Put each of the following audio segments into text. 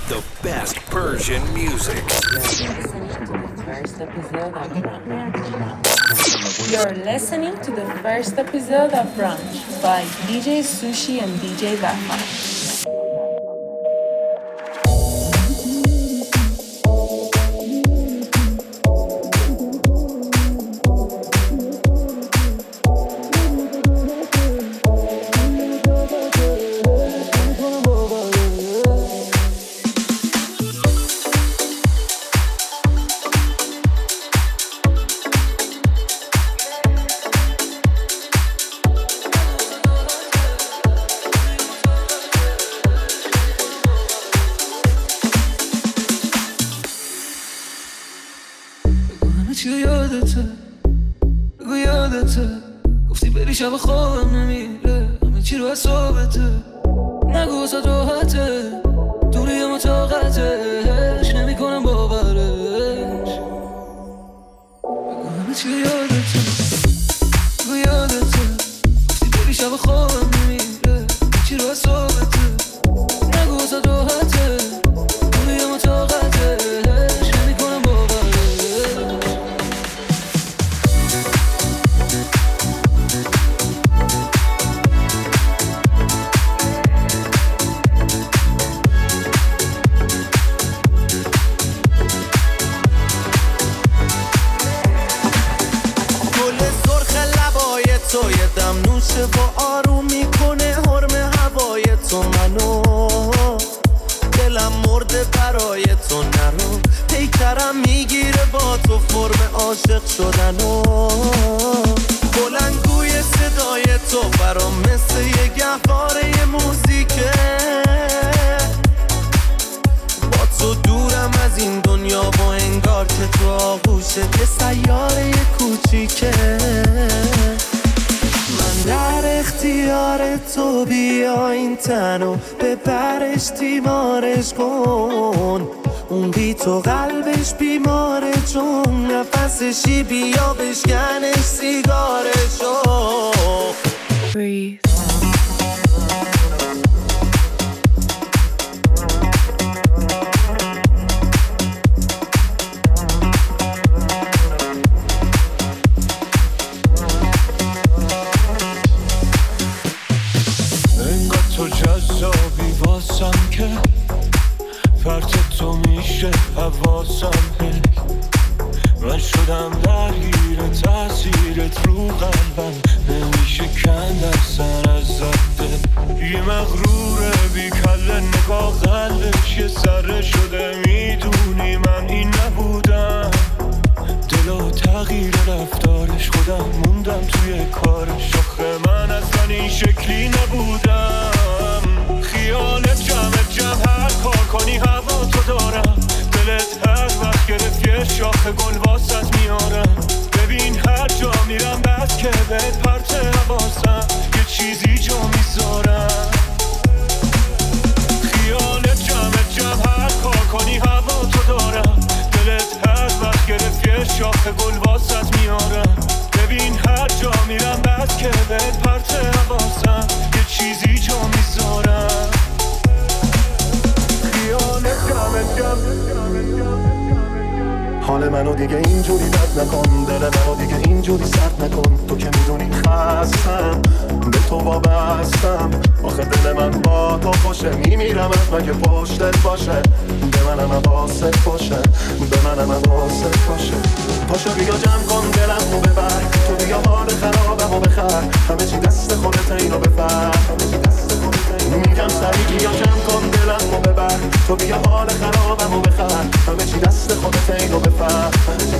the best Persian music. You're listening to the first episode of Brunch by DJ Sushi and DJ Vafa. شب خوابم نمیره همه چی رو از صحبته نگو واسه راحته دوری مطاقتش نمی کنم باورش بگو همه چی یادته بگو یادته گفتی بری شب خوابم نمیره همه چی رو از صحبته نگو واسه راحته دوری مطاقتش نمی کنم باورش تو یه دم نوشه و آروم میکنه حرم هوای تو منو دلم مرده برای تو نرو پیکرم میگیره با تو فرم عاشق شدنو بلندگوی صدای تو برام مثل یه گهواره موزیکه با تو دورم از این دنیا و انگار که تو آغوشه یه سیاره کوچیکه من در اختیار تو بیا این تنو ببرش تیمارش کن اون بی تو قلبش بیماره چون نفسشی بیا بشکنش سیگارشو Breathe. فرط تو میشه حواسم من شدم درگیر تأثیرت رو قلبم نمیشه کند اصلا از ضبطت یه مغروره بی کله نگاه قلبش یه سره شده میدونی من این نبودم دلو تغییر رفتارش خودم موندم توی کارش آخه من اصلا این شکلی نبودم خیالت جمع هر کار کنی هوا تو دارم دلت هر وقت گرفت یه شاخ گل واسط میارم ببین هر جا میرم بس که بهت پرت حواسم یه چیزی جا میذارم خیالت جمع هر کار کنی هوا تو دارم دلت هر وقت گرفت یه شاخ گل واسط میارم ببین هر جا میرم بس که بهت پرت حواسم یه چیزی جا میذارم حال منو دیگه اینجوری بد نکن دل منو دیگه اینجوری سرد نکن تو که میدونی خستم به تو وابستم آخه دل من با تو خوشه میمیرم از مگه پشتت باشه به منم حواست باشه به منم حواست باشه پاشو بیا جمع کن دلم رو ببر تو بیا حال خرابمو بخر همه چی دست خودت اینو بفر میگم سریع بیا جمع کن دلم رو ببر تو بیا حال خرابمو بخر همه چی دست خودت اینو بفر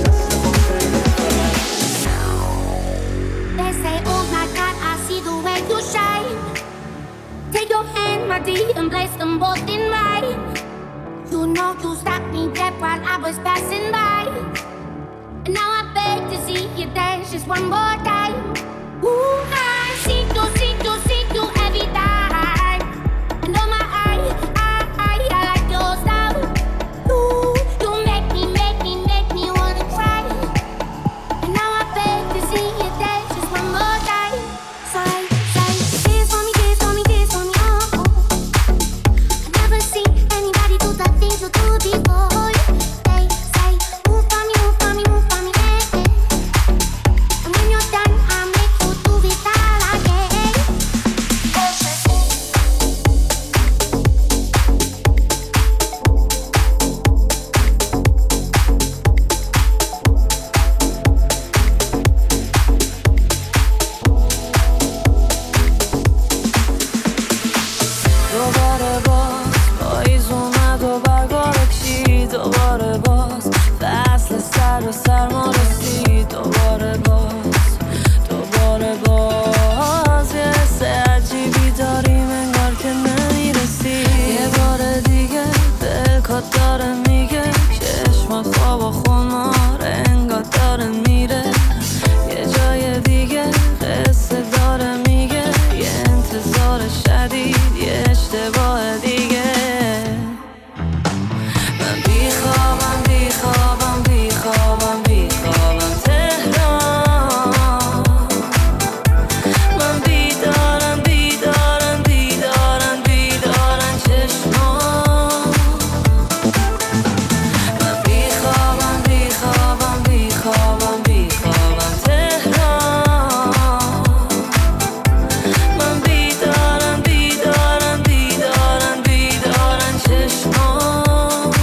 They say oh my God I see the way you shine Take your hand my dear and place them both in mine You know you stopped me dead while I was passing by And now I beg to see you dance just one more time Ooh I see you every time And oh my I like your style Ooh you make me wanna cry And now I beg to see you dance just one more time Side, kiss for me, oh, oh. I never seen anybody do that thing به سرما رسید دوباره باز یه حس عجیبی داریم انگار که نمیرسی یه بار دیگه دلکات داره میگه چشمات خواب و خمار انگار داره میره یه جای دیگه قصه داره میگه یه انتظار شدید یه اشتباه دیگه من بیخوابم تهران من بیدارن چشمان من بیخوابم تهران من بیدارن چشمان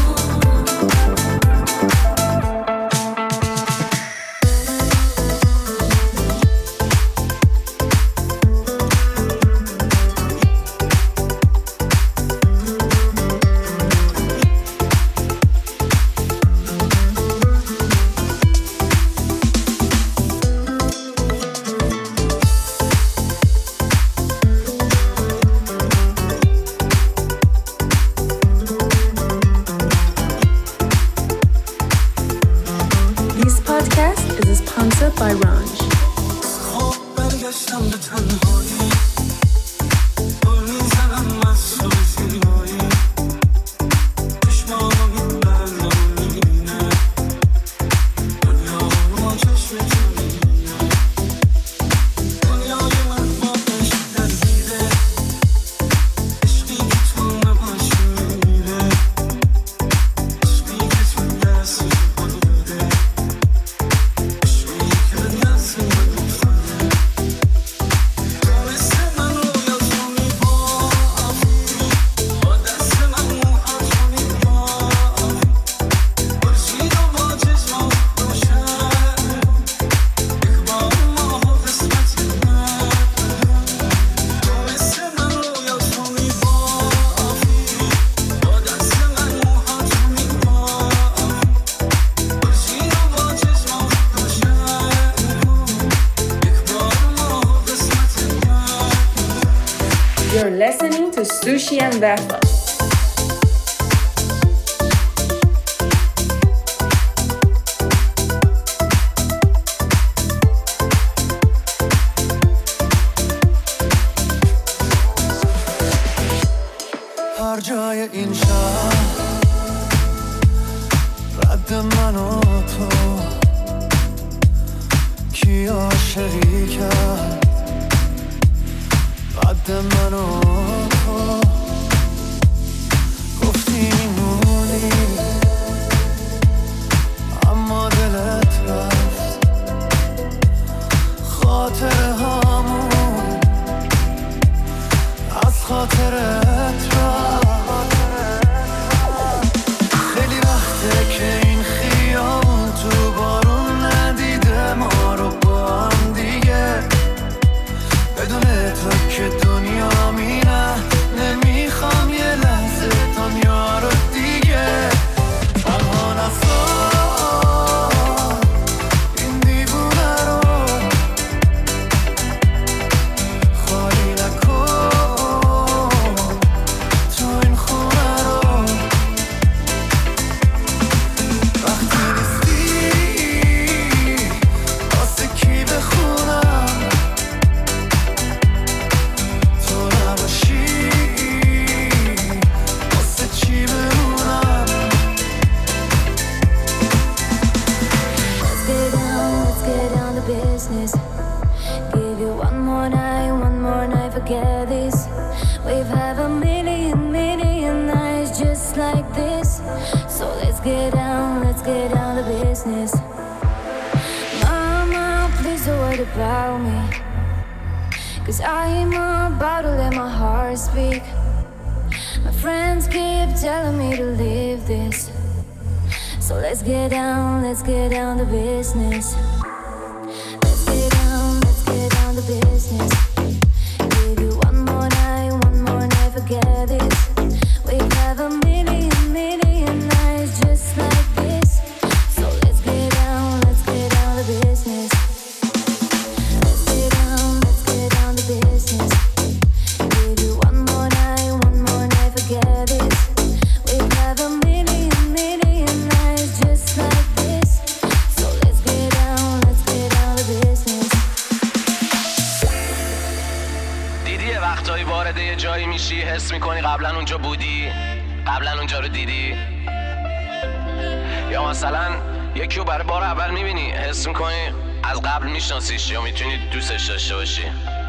This podcast is sponsored by Ranch. برگشتم به تنهایی دور میزنم از تو زیبایی چشمام این بلا میبینه دنیا با چشم تو میبینه دنیای من باقش درگیره عشقی که تو نباشی میره عشقی که تو دست خود بده عشقی که به دست من You're listening to Sushi and Vafa. هر جای این شهر رد من و تو کی عاشقی کرد رد من و تو گفتی میمونی اما دلت رفت خاطره هامون از خاطرت رفت خیلی وقته که این خیابون تو بارون ندیده ما رو با هم دیگه بدون تو که دنیا مینه نمیخوام یه لحظه دنیا رو دیگه تنها نسار این دیوونه رو خالی نکن تو این خونه رو وقتی نیستی واسه کی بخونم تو نباشی واسه چی بمونم Let's get down to business. Give you one more night, forget this. We've had a million nights just like this. So let's get down to business. Mama, please don't worry about me, 'cause I'm about to let my heart speak. My friends keep telling me to leave this. So let's get down to business. Let's get down to business. Give you one more night, forget this. We've had a million nights just like this. So let's get down میکنی قبلا اونجا بودی؟ قبلا اونجا رو دیدی؟ یا مثلا یکی رو برای بار اول میبینی حس میکنی از قبل میشناسیش یا میتونی دوستش داشته باشی؟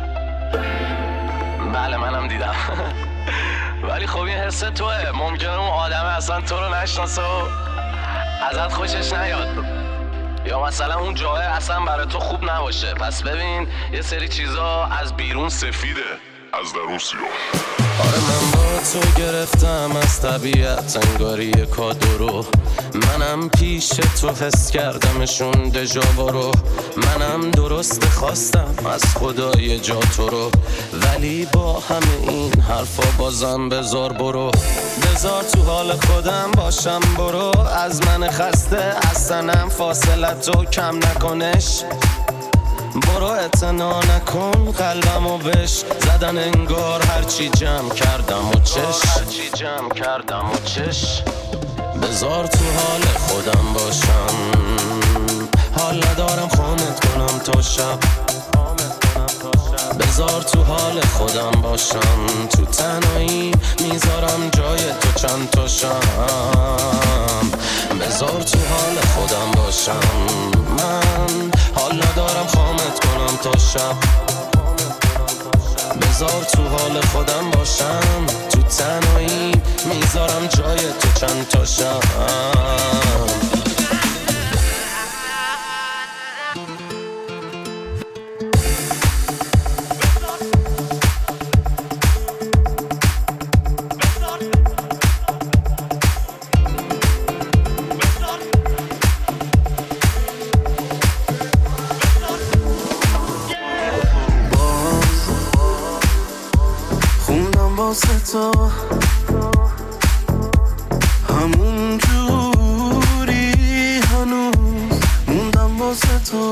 بله منم دیدم. ولی خب این حس توه، ممکنه اون آدم اصلا تو رو نشناسه و ازت خوشش نیاد، یا مثلا اون جای اصلا برای تو خوب نباشه. پس ببین یه سری چیزا از بیرون سفیده، از درون سیاه. آره من با تو گرفتم از طبیعت انگاری کادو رو، منم پیش تو حس کردمشون دژاوا رو، منم درست خواستم از خدای جا تو رو، ولی با همه این حرفا بازم بذار برو، بذار تو حال خودم باشم برو، از من خسته اصلا فاصلتو کم نکنش، برو اعتنا نکن قلبمو بش زدن انگار هرچی جمع کردم و چش بذار تو حال خودم باشم، حال ندارم خونت کنم تا شب، بذار تو حال خودم باشم، تو تنهایی میذارم جای تو چند تا شم، بذار تو حال خودم باشم، من حال ندارم خامت کنم تا شب، بذار تو حال خودم باشم، تو تنهایی میذارم جای تو چند تا شم. تو همون جوری هنوز موندم واسه تو،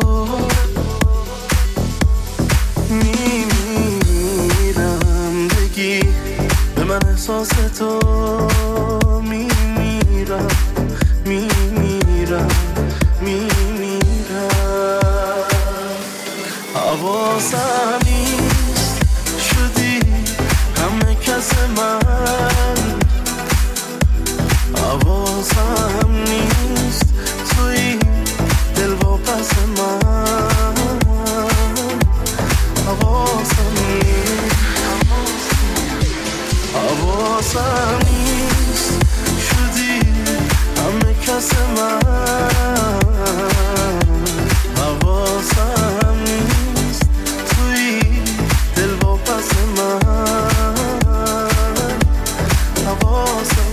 میمیرم بگی به من احساس تو، میمیرم حواسم نیست شدی همه کس من، حواسم نیست توی دل با پس من، حواسم نیست شدی همه کس من، حواسم نیست توی دل با پس من، حواسم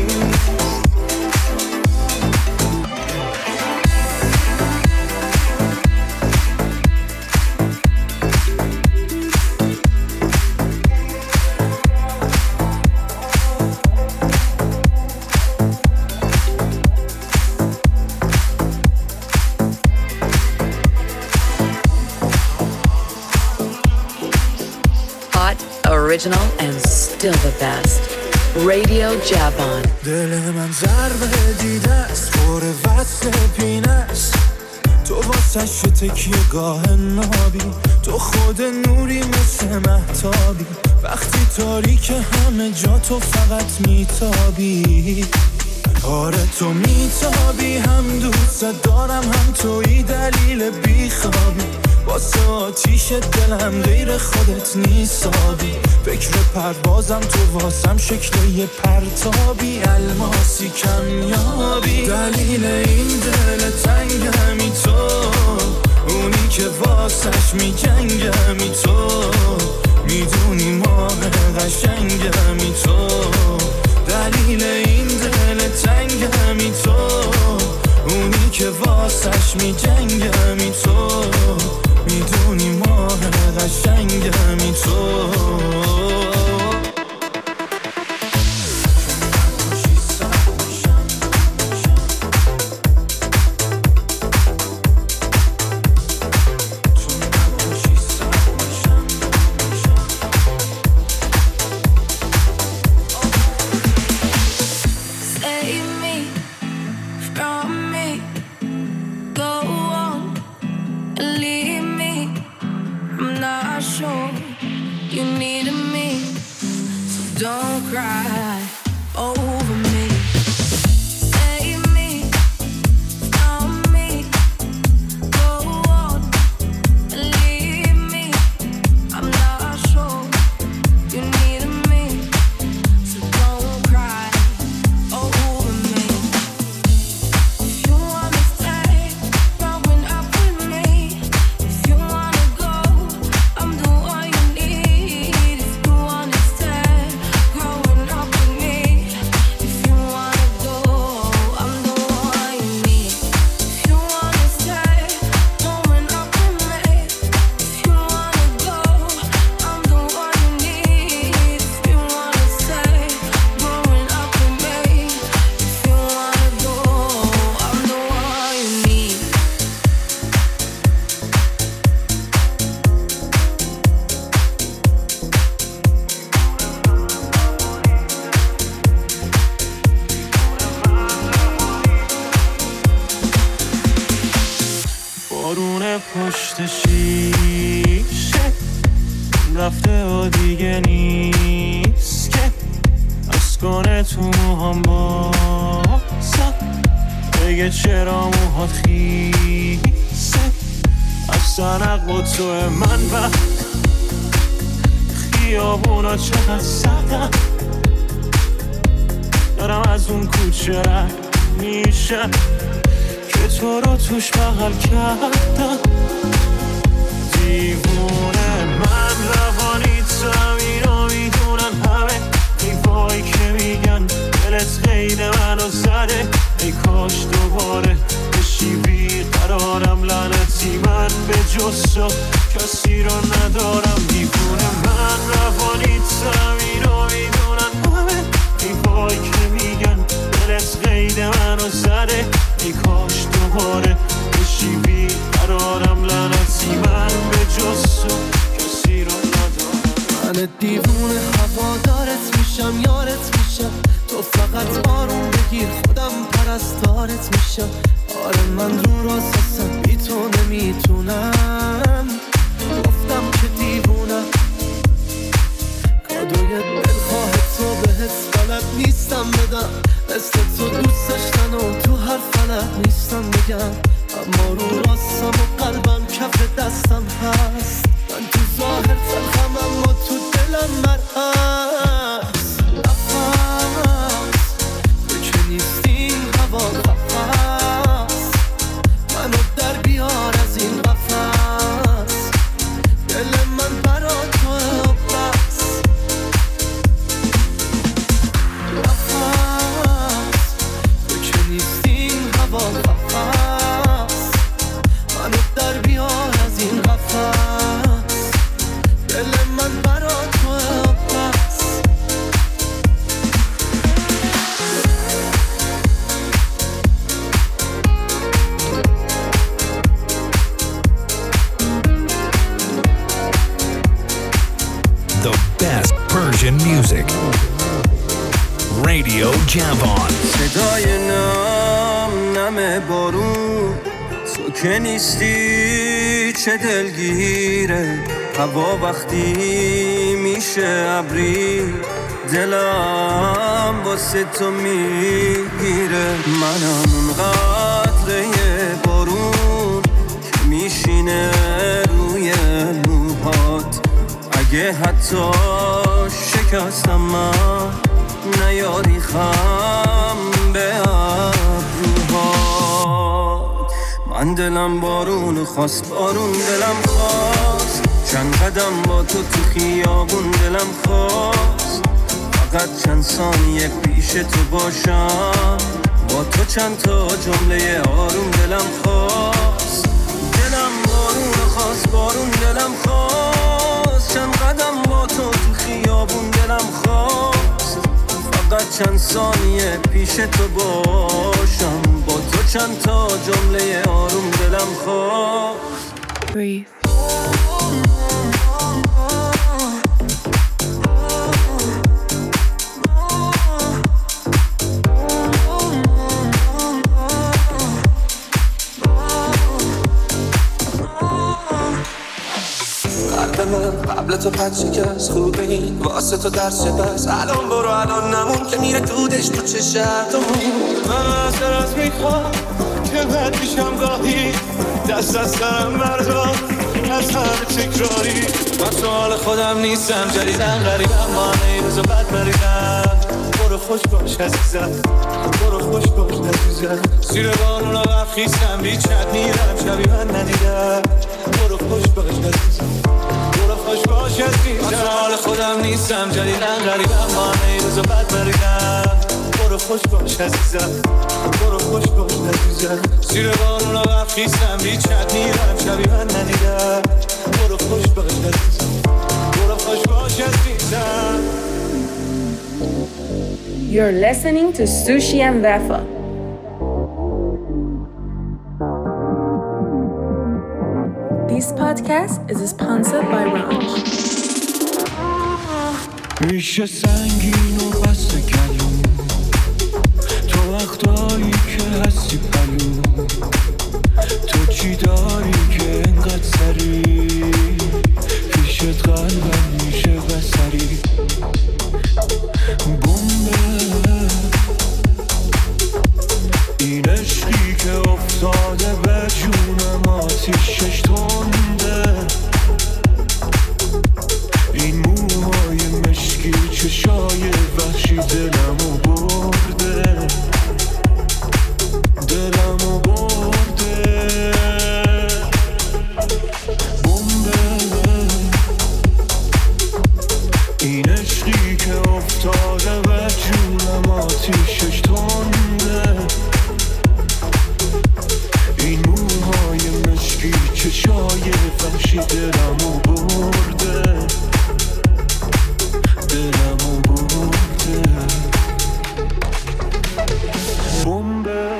original and still the best. Radio Javon. دل من ضربه دیده است پر وصل پینه است، تو واسش تکیه گاه نابی، تو خود نوری مثل مهتابی، وقتی تاریک همه جا تو فقط میتابی، آره تو میتابی، هم دوست دارم هم توی دلیل بیخوابی، واسه آتیش دلم غیر خودت نیستابی، فکر پروازم تو واسم شکل یه پرتابی، الماسی کمیابی، دلیل این دل تنگمی تو، اونی که واسش میجنگمی تو، میدونی ماه قشنگمی تو، دلیل این دل تنگمی تو، اونی که واسش میجنگمی تو، میدونی ماه قشنگمی تو. Don't cry over me. Save me, stop me, go on, leave me. I'm not sure you need me, so don't cry over me. If you wanna stay, growing up with me. If you wanna go, I'm the one you need. If you wanna stay, growing up with me. If you wanna go, I'm the one you need. If you wanna stay, growing up with me. If you wanna go, I'm the one you need. If you wanna stay, growing up with me. If you wanna go, I'm the one you need. بارون پشت شیشه رفته و دیگه نیست که از کنه تو موهام بازم بگه چرا موهات خیسه از سنق و تو من و خیابونا چقدر سردم دارم از اون کوچه رد میشه که تو رو توش بغل کردم دیوونه من روانیتم اینو میدونن همه ایوایی که میگن دلت قید منو زده ای کاش دوباره بشی بیقرارم لعنتی من به جز تو کسی رو ندارم دیوونه من روانیتم اینو میدونن همه ایوایی که میگن دلت قید منو زده ای کاش دوباره بشی بیقرارم لعنتی من به جز تو کسی رو ندارم من دیوونه هوادارت میشم یارت میشم تو فقط آروم بگیر خودم پرستارت میشم آره من رو راستم بی تو نمیتونم گفتم که دیوونم کادوی دلخواه تو بهت بلد نیستم بدم مثل تو دوست داشتن و تو هر فلک نیستم بگم اما رو راستم و قلبم کف دستم هست من تو ظاهر تلخم اما تو دلم مرعز نفس تو که نیستی این هوا خفست منو در بیار از این قفس دل من برا تو بس نفس تو که نیستی این هوا خفست منو در بیار از این قفس دل من برا تو بس The best Persian music. Radio Javon. صدای نم بارون تو که نیستی چه دلگیره هوا وقتی میشه ابری دلم واسه تو میگیره منم اون قطره بارون که میشینه روی موهات اگه حتی شکستم من نیاری خم به ابروهات من دلم بارون خواست بارون دلم خواست چند قدم با تو تو خیابون دلم خواست فقط چند ثانیه پیش تو باشم با تو چند تا جمله آروم دلم خواست دلم بارون خواست بارون دلم خواست چند قدم با تو تو خیابون دلم خواست فقط چند ثانیه پیش تو باشم با تو چند تا جمله آروم دلم خواست Breathe. من قبل تو پچی که از خوبی واسه تو درس بس الان برو الان نمون که میره دودش تو چشتمون من از میخوام که بد میشم گاهی دست از سرم بردار از همه تکراری من تو حال خودم نیستم جدیدن غریبم مانه ای روز و بد مریدم برو خوش باش عزیزم برو خوش باش عزیزم زیر بارون آقا خیستم بیچت میرم شبی من ندیدم برو خوش باش عزیزم برو خوش باش عزیزم من تو حال خودم نیستم جدیدن غریبم مانه ای روز و بد مریدم برو خوش باش عزیزم برو خوش باش عزیزم زیر بارون آقا خیستم بیچت میرم شبی من ندیدم برو خوش باش عزیزم برو خوش باش عزیزم. You're listening to Sushi and Vafa. This podcast is sponsored by Ranch. ریشه سنگین و بسته کلون تو وقتایی که هستی پلون تو چی داری که انقدر سری پیشت قلبم میشه بسری این عشقی که افتاده به جونم آتیشش تنده این موهای مشکی چشای وحشی دلمو برده دلمو برده بمبه این عشقی که افتاده به جونم آتیشش تنده این موهای مشکی چشای وحشی دلمو برده دلمو برده بمبه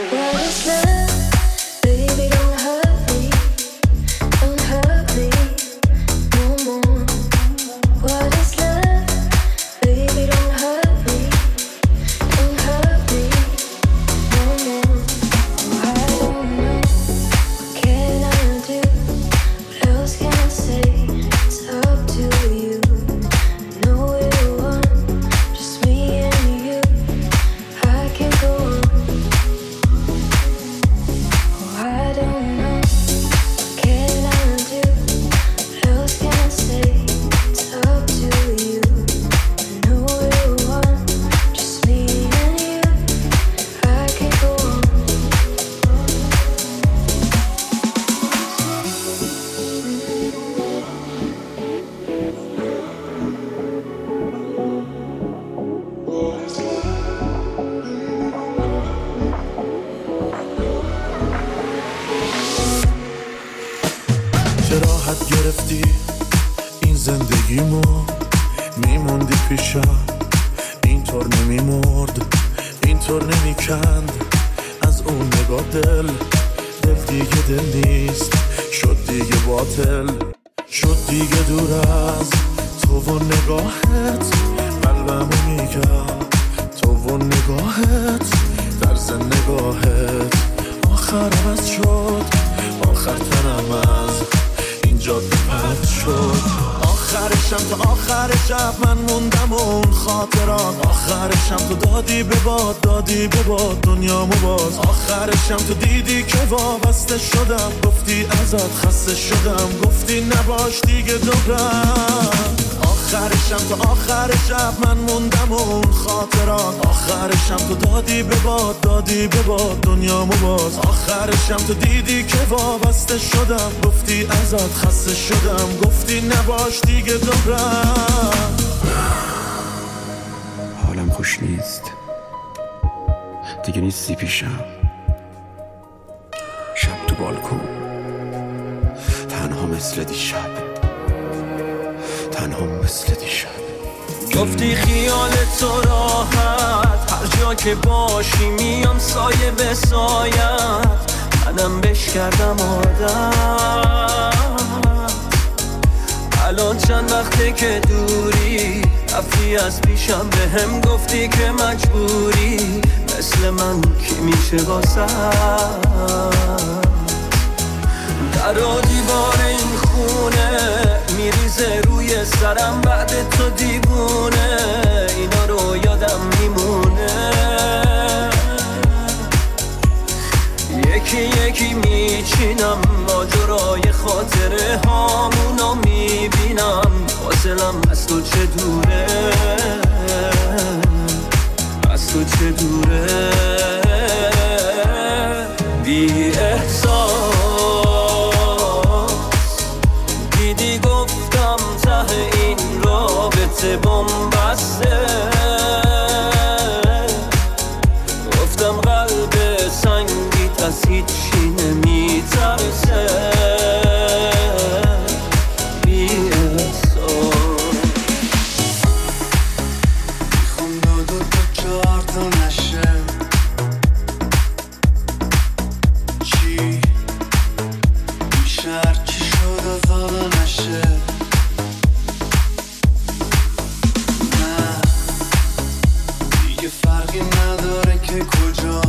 تو دیدی که وابسته شدم گفتی ازت خسته شدم گفتی نباش دیگه دورم آخرشم تو آخر شب من موندم اون خاطرات آخرشم تو دادی به باد دنیامو باز آخرشم تو دیدی که وابسته شدم گفتی ازت خسته شدم گفتی نباش دیگه دورم حالم خوش نیست دیگه نیستی پیشم شب تو بالکن تنها مثل دیشب تنها مثل دیشب گفتی خیال تو راحت هر جا که باشی میام سایه به سایت منم بش کردم عادت الان چند وقته که دوری رفتی از پیشم به هم گفتی که مجبوری مثل من کی میشه واسه در و دیوار این خونه میریزه روی سرم بعد تو دیوونه اینا رو یادم میمونه یکی یکی میچینم ماجرای خاطره هامونو میبینم فاصلم از تو چه دوره از تو چه دوره بی احساس دیدی گفتم ته این رابطه بنبسته گفتم قلب سنگیت از هیچی نمیترسه بی احساس میخوام دو تا چهار تا نشه چی بیشتر چی شد از حالا نشه نه دیگه فرقی نداره که کجا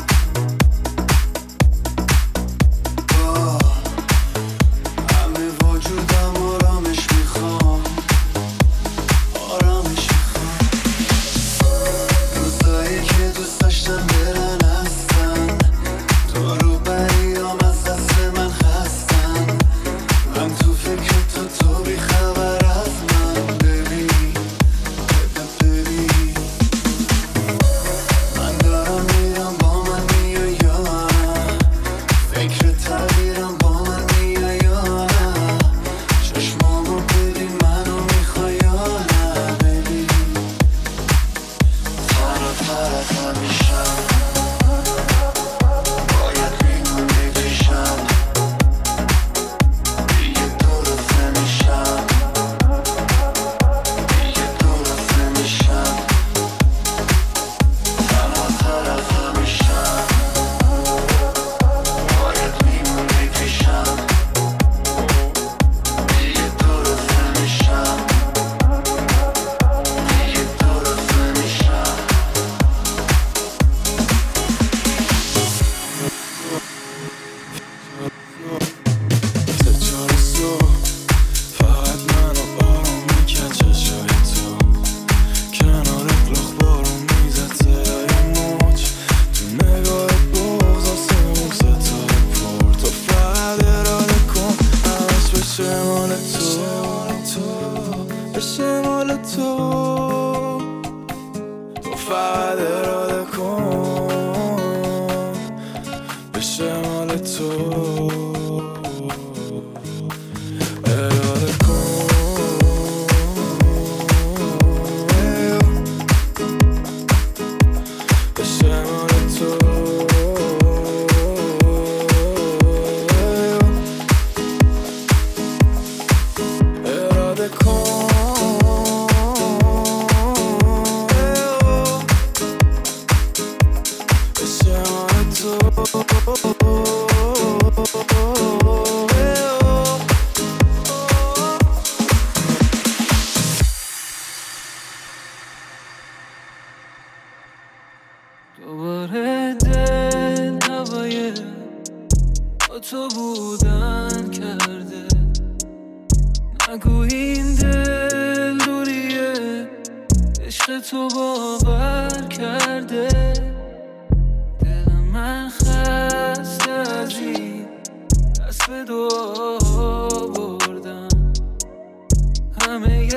دوباره دل هوای با تو بودن کرده نگو این دل دوریه عشق تو باور کرده دل من خسته از این دست به دعا بردم همه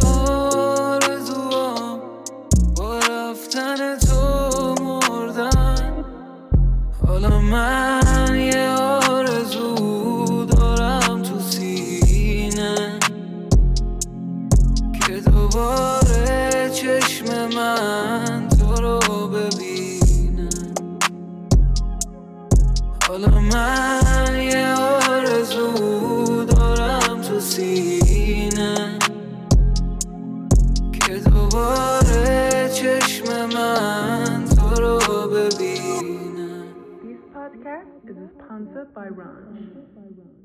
آرزوام با رفتن تو مردن حالا من یه آرزو دارم تو سینه که دوباره چشم من تو رو ببینه حالا من یه آرزو دارم تو سینه که دوباره چشم من تو رو ببینه. This podcast is sponsored by Ranch.